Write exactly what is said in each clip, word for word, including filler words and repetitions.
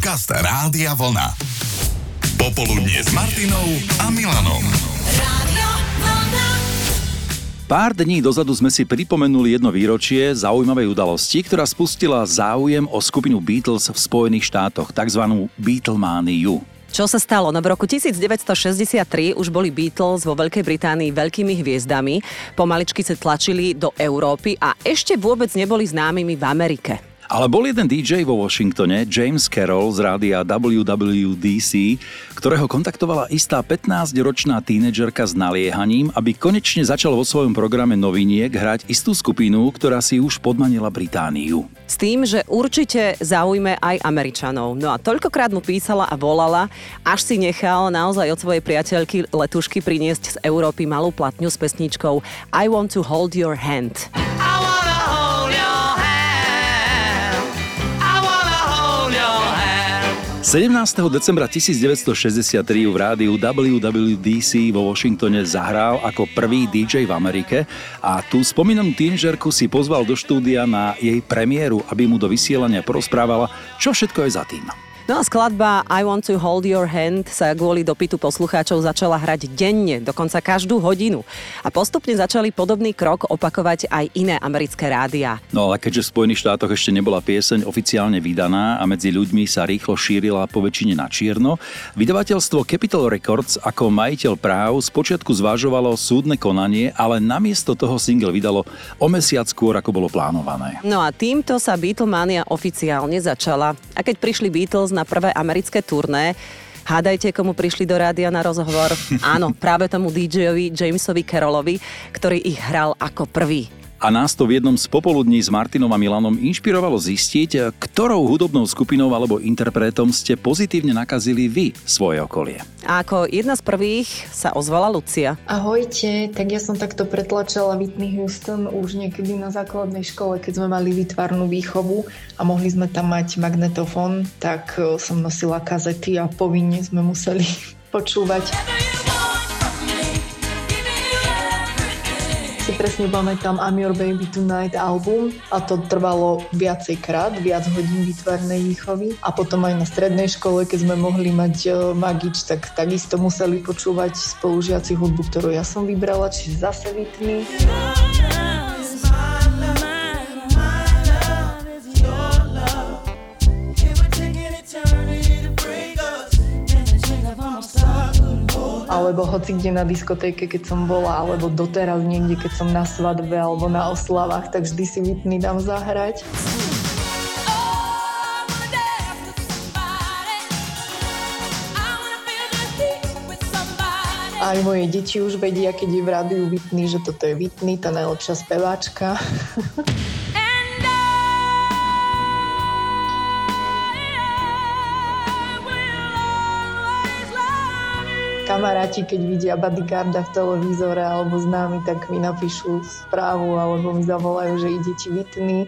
Podcast Rádia Vlna. Popoludnie s Martinou a Milanom. Rádio Vlna. Pár dní dozadu sme si pripomenuli jedno výročie zaujímavej udalosti, ktorá spustila záujem o skupinu Beatles v Spojených štátoch, takzvanú Beatlemániu. Čo sa stalo? No v roku devätnásťstošesťdesiattri už boli Beatles vo Veľkej Británii veľkými hviezdami, pomaličky sa tlačili do Európy a ešte vôbec neboli známymi v Amerike. Ale bol jeden dý džej vo Washingtone, James Carroll z rádia W W D C, ktorého kontaktovala istá pätnásťročná tínedžerka s naliehaním, aby konečne začal vo svojom programe noviniek hrať istú skupinu, ktorá si už podmanila Britániu. S tým, že určite zaujme aj Američanov. No a toľkokrát mu písala a volala, až si nechal naozaj od svojej priateľky Letušky priniesť z Európy malú platňu s pesničkou I Want to Hold Your Hand. sedemnásteho decembra devätnásťstošesťdesiattri v rádiu W W D C vo Washingtone zahral ako prvý dý džej v Amerike a tú spomínanú tínedžerku si pozval do štúdia na jej premiéru, aby mu do vysielania porozprávala, čo všetko je za tým. No a skladba I Want to Hold Your Hand sa kvôli dopytu poslucháčov začala hrať denne, dokonca každú hodinu. A postupne začali podobný krok opakovať aj iné americké rádiá. No ale keďže v Spojených štátoch ešte nebola pieseň oficiálne vydaná a medzi ľuďmi sa rýchlo šírila poväčšine na čierno, vydavateľstvo Capitol Records ako majiteľ práv spočiatku zvažovalo súdne konanie, ale namiesto toho single vydalo o mesiac skôr, ako bolo plánované. No a týmto sa Beatlemania oficiálne začala. A keď prišli Beatles na prvé americké turné, hádajte, komu prišli do rádia na rozhovor? Áno, práve tomu dý džejovi Jamesovi Carrollovi, ktorý ich hral ako prvý. A nás to v jednom z popoludní s Martinom a Milanom inšpirovalo zistiť, ktorou hudobnou skupinou alebo interpretom ste pozitívne nakazili vy svoje okolie. A ako jedna z prvých sa ozvala Lucia. Ahojte, tak ja som takto pretlačala Whitney Houston už niekedy na základnej škole, keď sme mali výtvarnú výchovu a mohli sme tam mať magnetofón, tak som nosila kazety a povinne sme museli počúvať. Si presne pamätám I'm Your Baby Tonight album a to trvalo viacej krát, viac hodín výtvarnej výchovy a potom aj na strednej škole, keď sme mohli mať magič, tak takisto museli počúvať spolužiaci hudbu, ktorú ja som vybrala, čiže zase Whitney. Alebo hoci kde na diskotéke, keď som bola, alebo doteraz niekde, keď som na svadbe alebo na oslavách, tak vždy si Whitney dám zahrať. Aj moje deti už vedia, keď je v rádiu Whitney, že toto je Whitney, tá najlepšia speváčka. Kamaráti, keď vidia bodyguarda v televízore alebo známi, tak mi napíšu správu alebo mi zavolajú, že ide ti Whitney.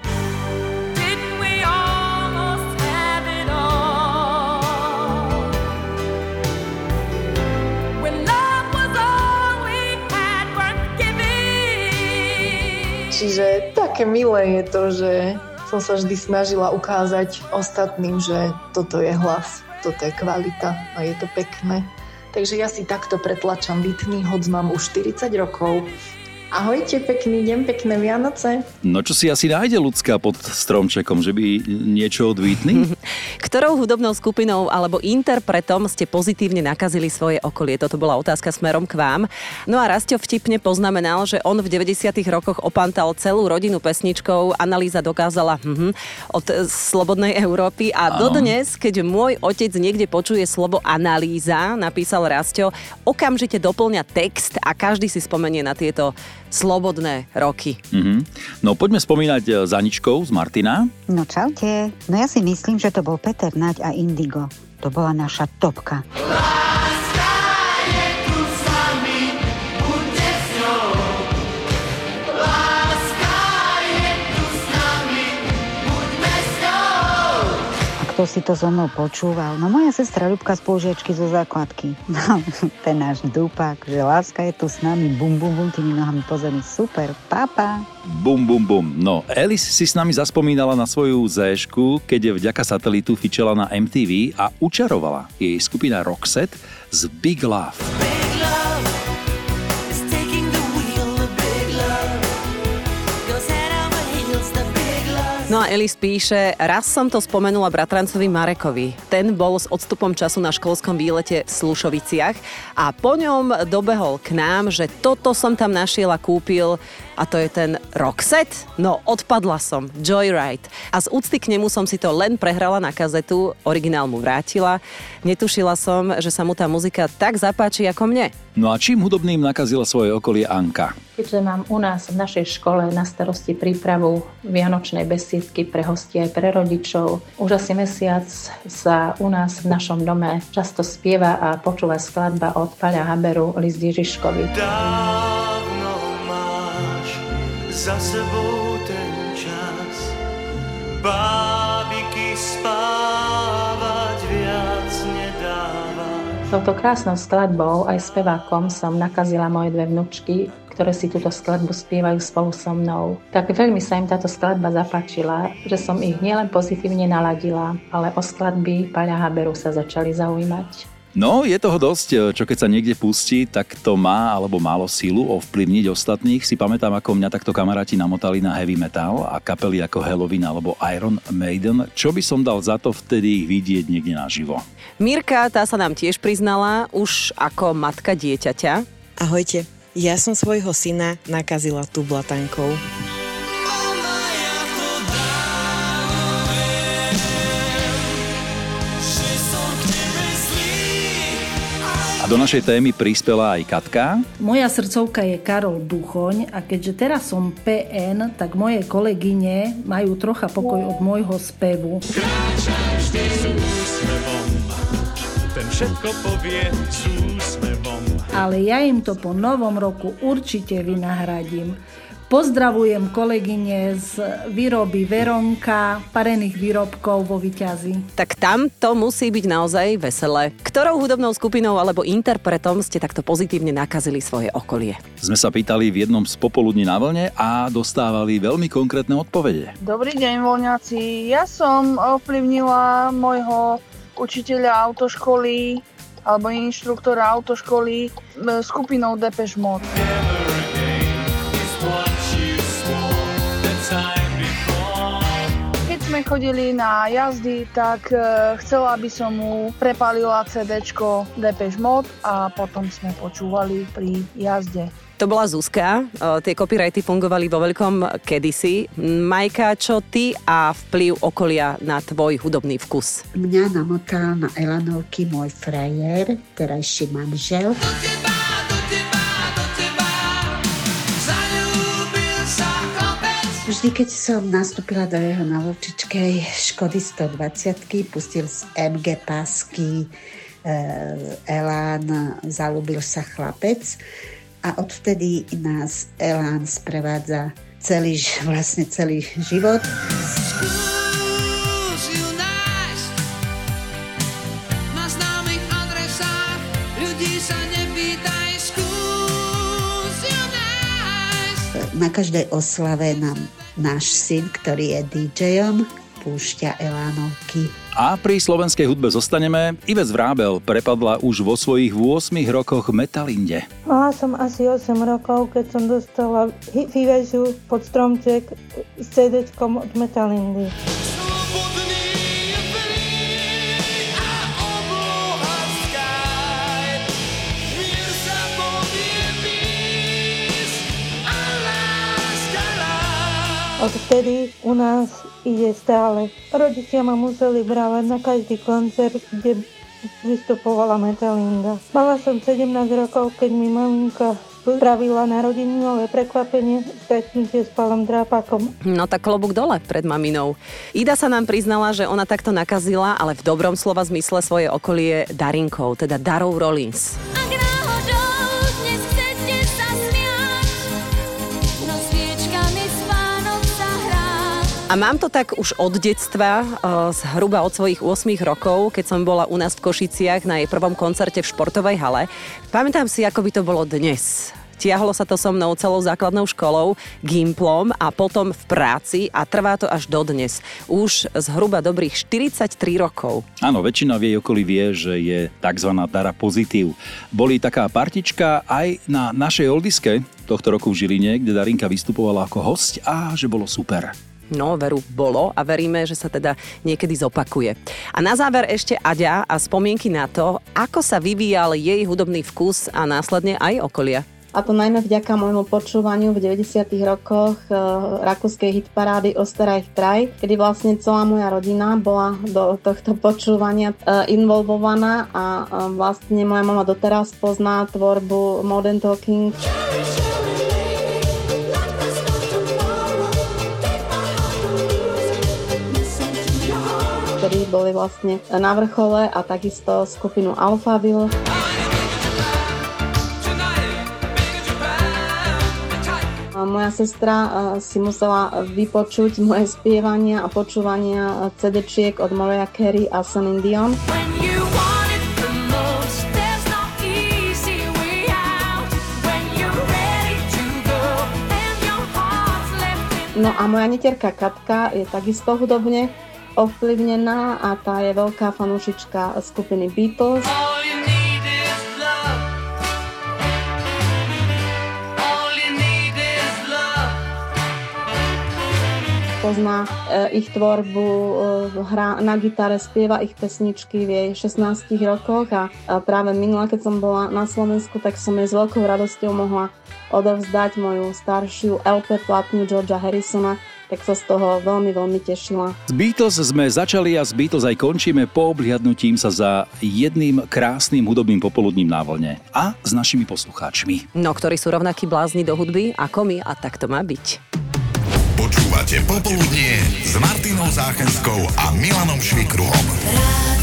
Čiže také milé je to, že som sa vždy snažila ukázať ostatným, že toto je hlas, toto je kvalita a je to pekné. Takže ja si takto pretlačam Whitney, hoď mám už štyridsať rokov. Ahojte, pekný deň, pekné Vianoce. No čo si asi nájde ľudská pod stromčekom, že by niečo od Whitney? Ktorou hudobnou skupinou alebo interpretom ste pozitívne nakazili svoje okolie? Toto bola otázka smerom k vám. No a Rasťo vtipne poznamenal, že on v deväťdesiatych rokoch opantal celú rodinu pesničkou. Analýza dokázala hm, od Slobodnej Európy a ano. Dodnes, keď môj otec niekde počuje slovo analýza, napísal Rasťo, okamžite doplňa text a každý si spomenie na tieto slobodné roky. Mm-hmm. No poďme spomínať za Aničkou z Martina. No čaute. No ja si myslím, že to bol Peter Naď a Indigo. To bola naša topka. Láska je tu s nami, buďte s ňou. Láska je tu s nami, buďme s ňou. kto si to so mnou počúval. No moja sestra Ľubka, spolužiačky zo základky. No, ten náš dupák, že láska je tu s nami, bum, bum, bum, tými nohami po zemi. Super, papa. Bum, bum, bum. No, Alice si s nami zaspomínala na svoju zéšku, keď je vďaka satelitu fičela na em té vé a učarovala jej skupina Roxette z Big Love. No a Alice píše, raz som to spomenula bratrancovi Marekovi. Ten bol s odstupom času na školskom výlete v Slušoviciach a po ňom dobehol k nám, že toto som tam našiel a kúpil a to je ten Roxette. No, odpadla som. Joyride. A z úcty k nemu som si to len prehrala na kazetu, originál mu vrátila. Netušila som, že sa mu tá muzika tak zapáči ako mne. No a čím hudobným nakazila svoje okolie Anka? Keďže mám u nás v našej škole na starosti prípravu vianočnej besiedky pre hostie aj pre rodičov, už asi mesiac sa u nás v našom dome často spieva a počúva skladba od Paľa Haberu List Ježiškovi. Dávno máš za sebou ten čas, bábiky spávať viac nedáva. Touto krásnou skladbou aj spevákom som nakazila moje dve vnučky, ktoré si túto skladbu spievajú spolu so mnou. Tak veľmi sa im táto skladba zapáčila, že som ich nielen pozitívne naladila, ale o skladby Paľa Haberu sa začali zaujímať. No, je toho dosť, čo keď sa niekde pustí, tak to má alebo málo sílu ovplyvniť ostatných. Si pamätám, ako mňa takto kamaráti namotali na heavy metal a kapely ako Halloween alebo Iron Maiden. Čo by som dal za to vtedy ich vidieť niekde naživo? Mirka, tá sa nám tiež priznala už ako matka dieťaťa. Ahojte, ja som svojho syna nakazila tú blatankou. Do našej témy prispela aj Katka. Moja srdcovka je Karol Duchoň a keďže teraz som pé en, tak moje kolegyne majú trocha pokoj od môjho spevu. Kráčam vždy s úsmevom, ten všetko povie s úsmevom. Ale ja im to po novom roku určite vynahradím. Pozdravujem kolegyne z výroby Veronka, parených výrobkov vo Vyťazi. Tak tam to musí byť naozaj veselé. Ktorou hudobnou skupinou alebo interpretom ste takto pozitívne nakazili svoje okolie? Sme sa pýtali v jednom z popoludní na vlne a dostávali veľmi konkrétne odpovede. Dobrý deň, voľňáci. Ja som ovplyvnila môjho učiteľa autoškoly alebo inštruktora autoškoly skupinou Depeche Mode. Keď sme chodili na jazdy, tak chcela by som mu prepalila cé déčko Depeche Mode a potom sme počúvali pri jazde. To bola Zuzka, tie copyrighty fungovali vo veľkom kedysi. Majka, čo ty a vplyv okolia na tvoj hudobný vkus? Mňa namotal na Elanovky môj frajer, terajší manžel. Vždy, keď som nastúpila do jeho novočičkej Škody stodvadsať, pustil z em gé pásky Elán, Zalúbil sa chlapec. A odvtedy nás Elán sprevádza celý, vlastne celý život. Skús ju nájsť na známych adresách, ľudí sa nepýtaj, skús ju nájsť. Na každej oslave nám náš syn, ktorý je dý džejom, púšťa Elánovky. A pri slovenskej hudbe zostaneme. Ives Vrábel prepadla už vo svojich ôsmich rokoch Metalinde. Mala som asi osem rokov, keď som dostala v Ivesu pod stromček s cé déčkom od Metalindy. Odvtedy u nás ide stále. Rodičia ma museli brávať na každý koncert, kde vystupovala Metalinda. Mala som sedemnásť rokov, keď mi maminka spravila narodeninové prekvapenie stretnutie s Palom Drápakom. No tak klobúk dole pred maminou. Ida sa nám priznala, že ona takto nakazila, ale v dobrom slova zmysle svoje okolie darinkou, teda Darou Rollins. A mám to tak už od detstva, zhruba od svojich ôsmich rokov, keď som bola u nás v Košiciach na jej prvom koncerte v športovej hale. Pamätám si, ako by to bolo dnes. Tiahlo sa to so mnou celou základnou školou, gimplom a potom v práci a trvá to až dodnes. Už zhruba dobrých štyridsaťtri rokov. Áno, väčšina v jej okolí vie, že je takzvaná Dara Pozitív. Boli taká partička aj na našej oldiske tohto roku v Žiline, kde Darinka vystupovala ako hosť a že bolo super. No, veru bolo a veríme, že sa teda niekedy zopakuje. A na záver ešte Aďa a spomienky na to, ako sa vyvíjal jej hudobný vkus a následne aj okolia. A to najmä vďaka môjmu počúvaniu v deväťdesiatych rokoch e, rakúskej hitparády Osteraj v Praj, kedy vlastne celá moja rodina bola do tohto počúvania e, involvovaná a e, vlastne moja mama doteraz pozná tvorbu Modern Talking. Ktorí boli vlastne na vrchole a takisto skupinu Alphaville. Moja sestra si musela vypočuť moje spievania a počúvania cé déčiek od Mariah Carey a Celine Dion. No a moja netierka Katka je takisto hudobne ovplyvnená a tá je veľká fanúšička skupiny Beatles. Pozná e, ich tvorbu, e, hrá na gitare, spieva ich pesničky v jej šestnástich rokoch a, a práve minula, keď som bola na Slovensku, tak som jej s veľkou radosťou mohla odovzdať moju staršiu el pé platňu Georgea Harrisona, tak sa z toho veľmi, veľmi tešila. Z Beatles sme začali a z Beatles aj končíme poobhliadnutím sa za jedným krásnym hudobným popoludním na vlne a s našimi poslucháčmi. No, ktorí sú rovnakí blázni do hudby ako my a tak to má byť. Počúvate Popoludnie s Martinou Záchenskou a Milanom Švikruhom.